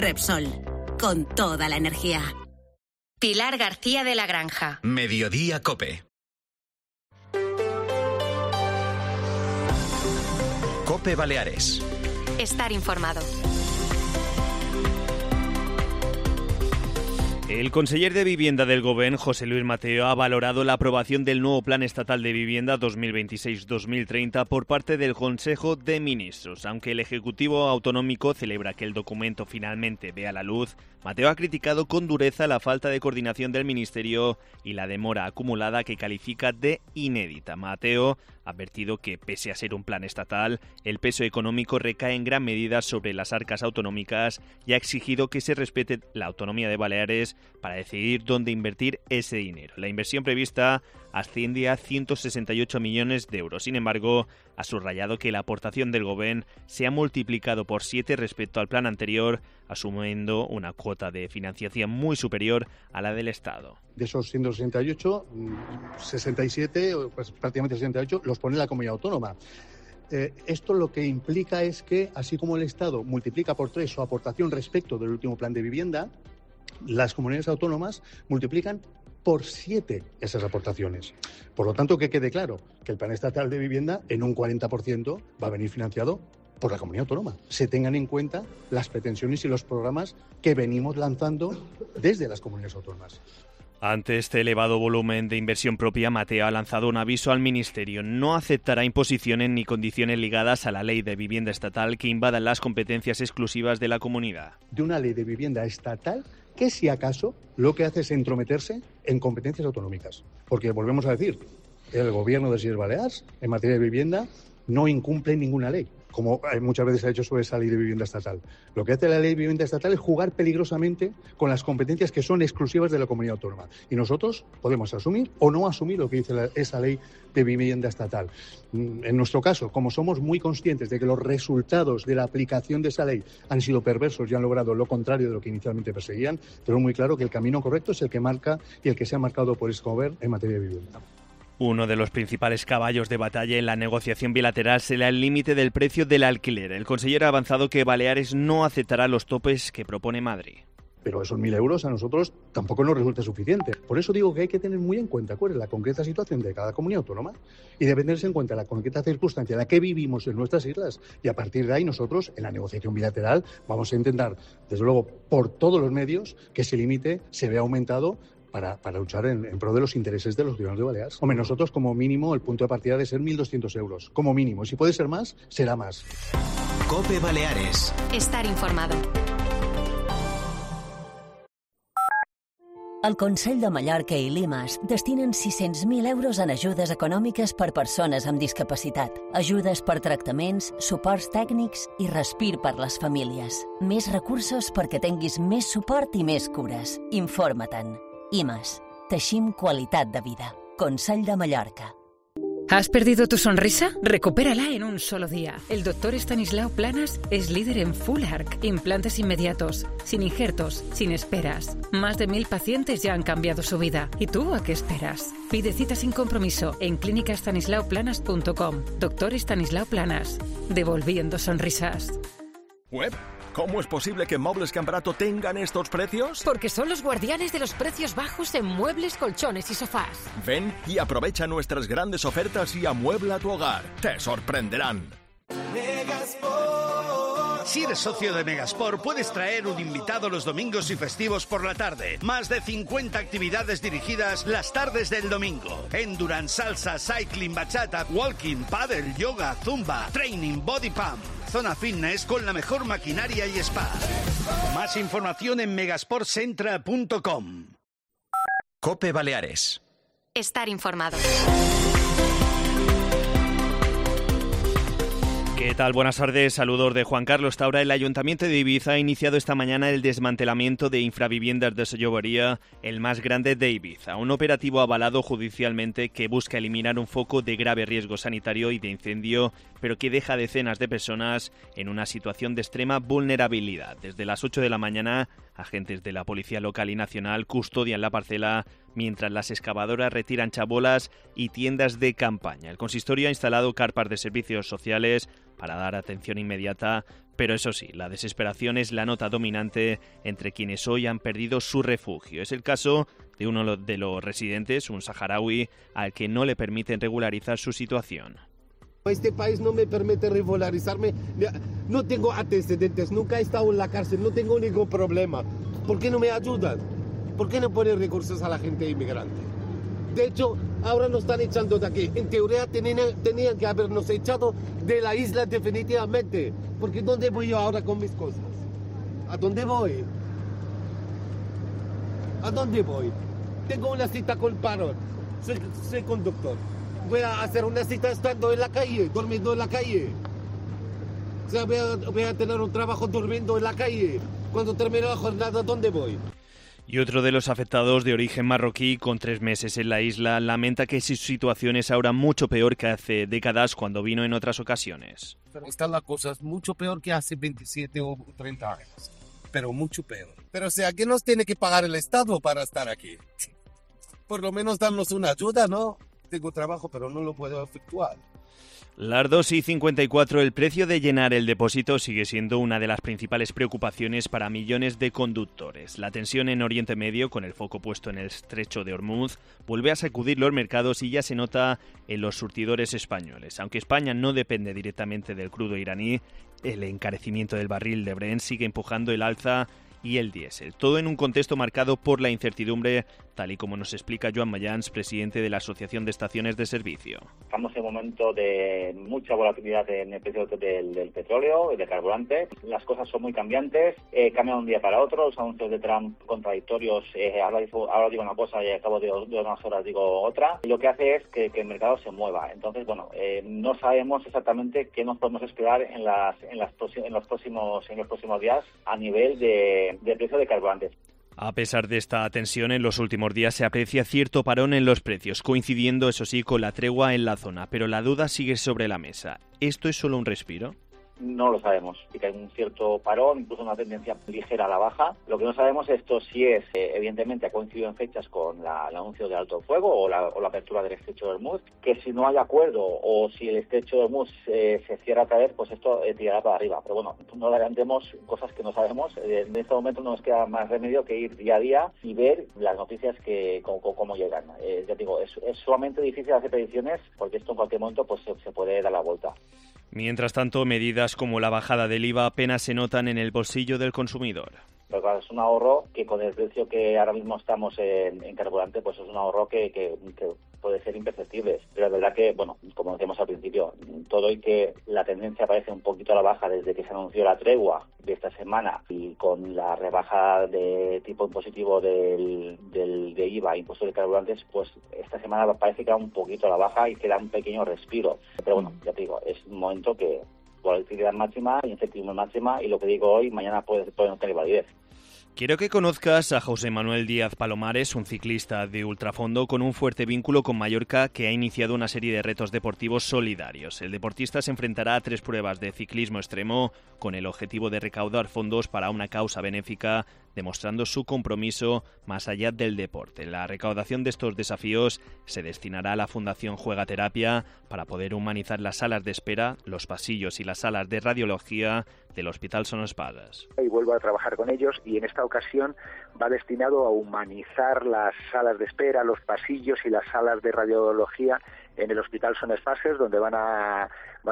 Repsol, con toda la energía. Pilar García de la Granja. Mediodía COPE. COPE Baleares. Estar informado. El conseller de Vivienda del Govern, José Luis Mateo, ha valorado la aprobación del nuevo Plan Estatal de Vivienda 2026-2030 por parte del Consejo de Ministros. Aunque el Ejecutivo Autonómico celebra que el documento finalmente vea la luz, Mateo ha criticado con dureza la falta de coordinación del Ministerio y la demora acumulada que califica de inédita. Mateo ha advertido que, pese a ser un plan estatal, el peso económico recae en gran medida sobre las arcas autonómicas y ha exigido que se respete la autonomía de Baleares para decidir dónde invertir ese dinero. La inversión prevista asciende a 168 millones de euros. Sin embargo, ha subrayado que la aportación del Govern se ha multiplicado por 7 respecto al plan anterior, asumiendo una cuota de financiación muy superior a la del Estado. De esos 168, 67, pues prácticamente 68, los pone la comunidad autónoma. Esto lo que implica es que, así como el Estado multiplica por 3 su aportación respecto del último plan de vivienda, las comunidades autónomas multiplican por 7 esas aportaciones. Por lo tanto, que quede claro que el plan estatal de vivienda en un 40% va a venir financiado por la comunidad autónoma. Se tengan en cuenta las pretensiones y los programas que venimos lanzando desde las comunidades autónomas. Ante este elevado volumen de inversión propia, Mateo ha lanzado un aviso al Ministerio. No aceptará imposiciones ni condiciones ligadas a la ley de vivienda estatal que invadan las competencias exclusivas de la comunidad. De una ley de vivienda estatal que, si acaso, lo que hace es entrometerse en competencias autonómicas. Porque, volvemos a decir, el Gobierno de las Illes Baleares, en materia de vivienda, no incumple ninguna ley, como muchas veces ha hecho sobre esa ley de vivienda estatal. Lo que hace la ley de vivienda estatal es jugar peligrosamente con las competencias que son exclusivas de la comunidad autónoma. Y nosotros podemos asumir o no asumir lo que dice esa ley de vivienda estatal. En nuestro caso, como somos muy conscientes de que los resultados de la aplicación de esa ley han sido perversos y han logrado lo contrario de lo que inicialmente perseguían, tenemos muy claro que el camino correcto es el que marca y el que se ha marcado por este Gobierno en materia de vivienda. Uno de los principales caballos de batalla en la negociación bilateral será el límite del precio del alquiler. El conseller ha avanzado que Baleares no aceptará los topes que propone Madrid. Pero esos 1.000 euros a nosotros tampoco nos resulta suficiente. Por eso digo que hay que tener muy en cuenta cuál es la concreta situación de cada comunidad autónoma y debe tenerse en cuenta la concreta circunstancia en la que vivimos en nuestras islas. Y a partir de ahí nosotros, en la negociación bilateral, vamos a intentar, desde luego, por todos los medios, que ese límite se vea aumentado para luchar en pro de los intereses de los ciudadanos de Baleares. Hombre, nosotros como mínimo el punto de partida debe ser 1.200 euros, como mínimo. Si puede ser más, será más. COPE Baleares. Estar informado. El Consell de Mallorca i l'IMAS destinen 600.000 euros en ajudes econòmiques per persones amb discapacitat, ajudes per tractaments, suports tècnics i respir per les famílies. Més recursos perquè tinguis més suport i més cures. Informa-te'n. IMAS. Teixim qualitat de vida. Consell de Mallorca. ¿Has perdido tu sonrisa? Recupérala en un solo día. El doctor Estanislao Planas es líder en Full Arch, implantes inmediatos, sin injertos, sin esperas. Más de 1.000 pacientes ya han cambiado su vida. ¿Y tú a qué esperas? Pide cita sin compromiso en clínicaestanislaoplanas.com. Doctor Estanislao Planas. Devolviendo sonrisas. ¿Web? ¿Cómo es posible que Muebles Camprato tengan estos precios? Porque son los guardianes de los precios bajos en muebles, colchones y sofás. Ven y aprovecha nuestras grandes ofertas y amuebla tu hogar. Te sorprenderán. Si eres socio de Megasport, puedes traer un invitado los domingos y festivos por la tarde. Más de 50 actividades dirigidas las tardes del domingo. Endurance, salsa, cycling, bachata, walking, paddle, yoga, zumba, training, body pump. Zona fitness con la mejor maquinaria y spa. Más información en megasportcentra.com. COPE Baleares. Estar informado. ¿Qué tal? Buenas tardes, saludos de Juan Carlos Taura. El Ayuntamiento de Ibiza ha iniciado esta mañana el desmantelamiento de infraviviendas de Sollovería, el más grande de Ibiza. Un operativo avalado judicialmente que busca eliminar un foco de grave riesgo sanitario y de incendio, pero que deja a decenas de personas en una situación de extrema vulnerabilidad. Desde las 8 de la mañana, agentes de la Policía Local y Nacional custodian la parcela mientras las excavadoras retiran chabolas y tiendas de campaña. El consistorio ha instalado carpas de servicios sociales para dar atención inmediata Pero eso sí, la desesperación es la nota dominante entre quienes hoy han perdido su refugio. Es el caso de uno de los residentes, un saharaui, al que no le permiten regularizar su situación. Este país no me permite regularizarme, no tengo antecedentes, nunca he estado en la cárcel, no tengo ningún problema. ¿Por qué no me ayudan? ¿Por qué no ponen recursos a la gente inmigrante? De hecho, ahora nos están echando de aquí. En teoría tenían que habernos echado de la isla definitivamente. Porque ¿dónde voy yo ahora con mis cosas? ¿A dónde voy? ¿A dónde voy? Tengo una cita con paro. Soy conductor. Voy a hacer una cita estando en la calle, durmiendo en la calle. O sea, voy a tener un trabajo durmiendo en la calle. Cuando termine la jornada, ¿dónde voy? Y otro de los afectados de origen marroquí, con 3 meses en la isla, lamenta que su situación es ahora mucho peor que hace décadas cuando vino en otras ocasiones. Están las cosas mucho peor que hace 27 o 30 años, pero mucho peor. Pero o sea, ¿qué nos tiene que pagar el Estado para estar aquí? Por lo menos darnos una ayuda, ¿no? Tengo trabajo, pero no lo puedo efectuar. Las 2:54, el precio de llenar el depósito sigue siendo una de las principales preocupaciones para millones de conductores. La tensión en Oriente Medio, con el foco puesto en el estrecho de Hormuz, vuelve a sacudir los mercados y ya se nota en los surtidores españoles. Aunque España no depende directamente del crudo iraní, el encarecimiento del barril de Brent sigue empujando el alza y el diésel. Todo en un contexto marcado por la incertidumbre, tal y como nos explica Joan Mayans, presidente de la Asociación de Estaciones de Servicio. Estamos en un momento de mucha volatilidad en el precio del petróleo y del carburante. Las cosas son muy cambiantes, cambian un día para otro. Los anuncios de Trump contradictorios, ahora digo una cosa y al cabo de unas horas digo otra. Lo que hace es que el mercado se mueva. Entonces, no sabemos exactamente qué nos podemos esperar en los próximos días a nivel de precio de carburantes. A pesar de esta tensión, en los últimos días se aprecia cierto parón en los precios, coincidiendo, eso sí, con la tregua en la zona, pero la duda sigue sobre la mesa. ¿Esto es solo un respiro? No lo sabemos. Sí que hay un cierto parón, incluso una tendencia ligera a la baja. Lo que no sabemos es esto si es, evidentemente, ha coincidido en fechas con el anuncio del alto el fuego o la apertura del estrecho de Hormuz, que si no hay acuerdo o si el estrecho de Hormuz se cierra otra vez, pues esto tirará para arriba. Pero bueno, no adelantemos cosas que no sabemos. En este momento no nos queda más remedio que ir día a día y ver las noticias que cómo llegan. Ya digo, es sumamente difícil hacer predicciones porque esto en cualquier momento pues se puede dar la vuelta. Mientras tanto, medidas como la bajada del IVA apenas se notan en el bolsillo del consumidor. Pero claro, es un ahorro que con el precio que ahora mismo estamos en carburante, pues es un ahorro que puede ser imperceptible. Pero es verdad que, como decíamos al principio, todo y que la tendencia parece un poquito a la baja desde que se anunció la tregua de esta semana y con la rebaja de tipo impositivo de IVA, impuesto de carburantes, pues esta semana parece que va un poquito a la baja y queda un pequeño respiro. Pero bueno, ya te digo, es un momento que volatilidad máxima, incertidumbre máxima y lo que digo hoy, mañana puede no tener validez. Quiero que conozcas a José Manuel Díaz Palomares, un ciclista de ultrafondo con un fuerte vínculo con Mallorca que ha iniciado una serie de retos deportivos solidarios. El deportista se enfrentará a 3 pruebas de ciclismo extremo con el objetivo de recaudar fondos para una causa benéfica, demostrando su compromiso más allá del deporte. La recaudación de estos desafíos se destinará a la Fundación Juegaterapia para poder humanizar las salas de espera, los pasillos y las salas de radiología del Hospital Son Espadas. Y vuelvo a trabajar con ellos y en esta ocasión va destinado a humanizar las salas de espera, los pasillos y las salas de radiología en el Hospital Son Espadas, donde van a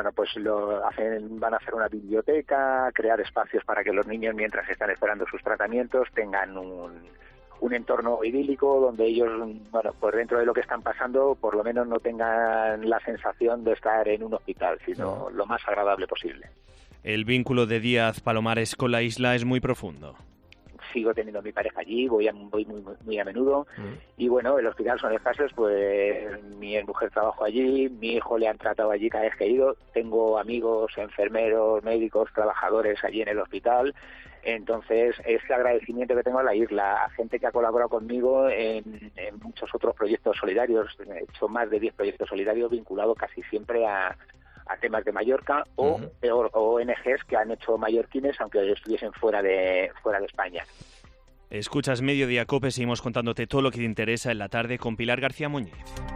hacer una biblioteca, crear espacios para que los niños, mientras están esperando sus tratamientos, tengan un entorno idílico donde ellos, pues dentro de lo que están pasando, por lo menos no tengan la sensación de estar en un hospital, sino lo más agradable posible. El vínculo de Díaz Palomares con la isla es muy profundo. Sigo teniendo a mi pareja allí, voy muy a menudo. Y bueno, el Hospital Son Espadas, pues mi mujer trabaja allí, mi hijo le han tratado allí cada vez que he ido. Tengo amigos, enfermeros, médicos, trabajadores allí en el hospital. Entonces, ese agradecimiento que tengo a la isla, a gente que ha colaborado conmigo en muchos otros proyectos solidarios. He hecho más de 10 proyectos solidarios vinculados casi siempre a temas de Mallorca o ONGs que han hecho mallorquines aunque estuviesen fuera de España. Escuchas Mediodía Cope, seguimos contándote todo lo que te interesa en la tarde con Pilar García Muñiz.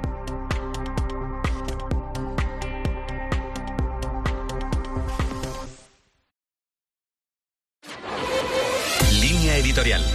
editorial.